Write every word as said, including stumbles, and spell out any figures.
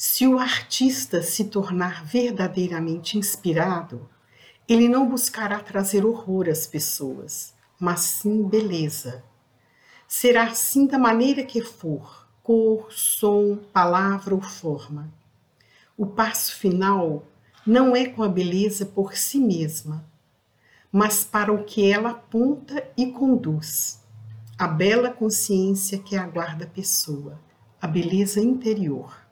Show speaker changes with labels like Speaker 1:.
Speaker 1: Se o artista se tornar verdadeiramente inspirado, ele não buscará trazer horror às pessoas, mas sim beleza. Será assim da maneira que for, cor, som, palavra ou forma. O passo final não é com a beleza por si mesma, mas para o que ela aponta e conduz. A bela consciência que aguarda a pessoa, a beleza interior.